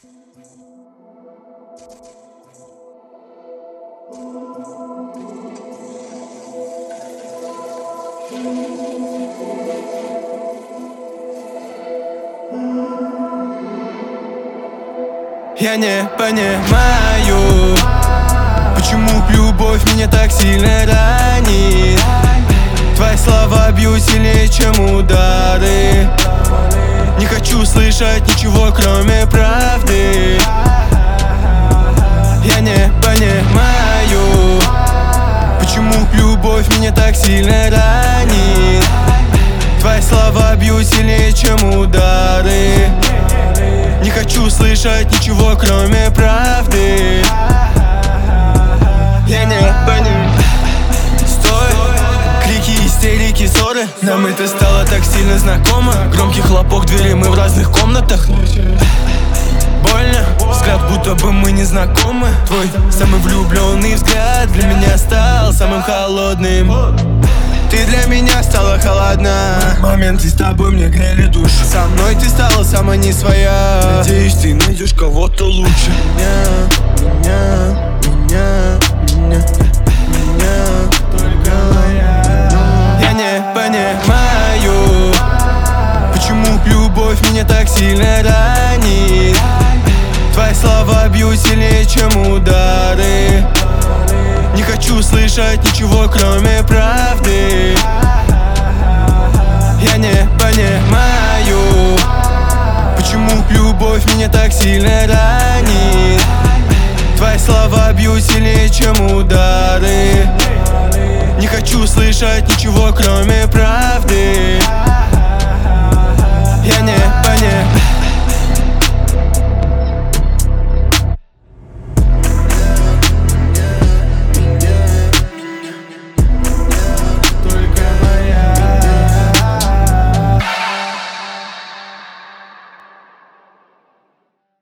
Я не понимаю, почему любовь меня так сильно ранит. Твои слова бьют сильнее, чем удары. Не хочу слышать ничего, кроме правды. Я не понимаю, почему любовь меня так сильно ранит. Твои слова бьют сильнее, чем удары. Не хочу слышать ничего, кроме правды. Я не понимаю. Стой, крики, истерики, ссоры. Нам это стало так сильно знакомо. Громкий хлопок двери, мы в разных комнатах. Больно, взгляд, будто бы мы не знакомы. Твой самый влюбленный взгляд для меня стал самым холодным. Ты для меня стала холодна. Моменты с тобой мне грели душу. Со мной ты стала сама не своя. Надеюсь, ты найдешь кого-то лучше меня. Я не понимаю, почему любовь меня так сильно ранит. Твои слова бьют сильнее, чем удары. Не хочу слышать ничего, кроме правды. Я не понимаю, почему любовь меня так сильно ранит. Твои слова бьют сильнее, чем удары. Не хочу слышать ничего, кроме правды. Я не понимаю.